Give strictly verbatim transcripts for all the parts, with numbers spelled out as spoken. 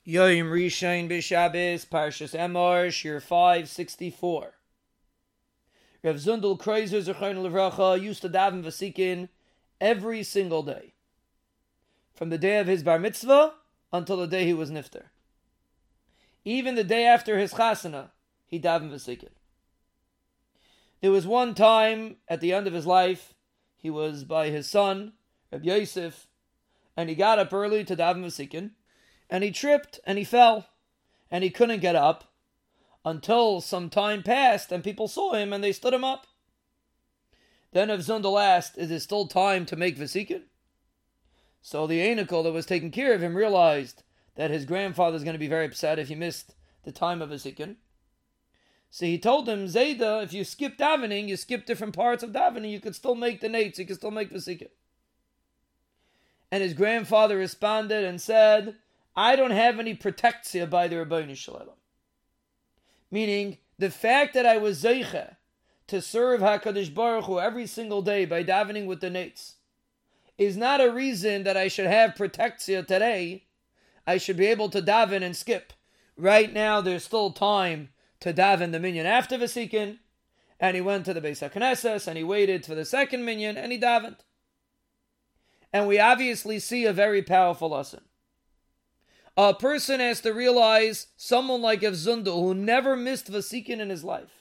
Yoim Rishon B'Shabbos, Parshas Emor, Shir five sixty-four. Rav Zundel Kreuzer Zechron Levracha used to daven v'sikin every single day, from the day of his bar mitzvah until the day he was nifter. Even the day after his chasana, he davened v'sikin. There was one time at the end of his life, he was by his son, Reb Yosef, and he got up early to daven v'sikin, and he tripped and he fell, and he couldn't get up until some time passed and people saw him and they stood him up. Then Rav Zundel asked, is it still time to make v'sikin? So the Einikel that was taking care of him realized that his grandfather is going to be very upset if he missed the time of v'sikin. So he told him, Zayda, if you skip davening, you skip different parts of davening, you could still make the nates, you could still make v'sikin. And his grandfather responded and said, I don't have any protectia by the Rebbeinu Shalom. Meaning, the fact that I was zeiche to serve HaKadosh Baruch Hu every single day by davening with the nates is not a reason that I should have protectia today. I should be able to daven and skip. Right now, there's still time to daven the minyan after v'sikin, and he went to the Beis HaKnesses, and he waited for the second minyan, and he davened. And we obviously see a very powerful lesson. A person has to realize someone like Rav Zundel who never missed v'sikin in his life.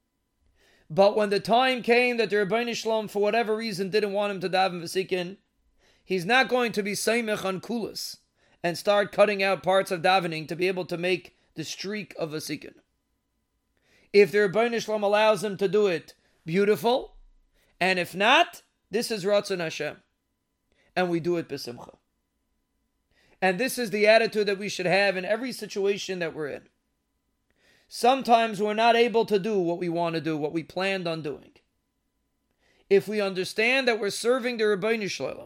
But when the time came that the Rebbeinu Shalom, for whatever reason, didn't want him to daven v'sikin, he's not going to be seimech on kulas and start cutting out parts of davening to be able to make the streak of v'sikin. If the Rebbeinu Shalom allows him to do it, beautiful. And if not, this is Ratzon Hashem. And we do it b'simcha. And this is the attitude that we should have in every situation that we're in. Sometimes we're not able to do what we want to do, what we planned on doing. If we understand that we're serving the Rebbeinu Shalom,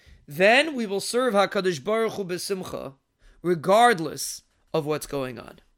then we will serve HaKadosh Baruch Hu b'simcha, regardless of what's going on.